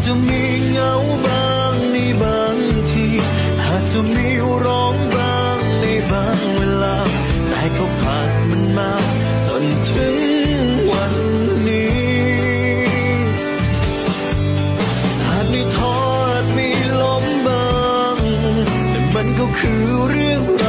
จะมีเหงาบ้างในบางทีอาจจะมีร้องบ้างในบางเวลาแต่ก็ผ่านมันมาจนถึงวันนี้อาจมีท้ออาจมีล้มบ้างแต่มันก็คือเรื่องร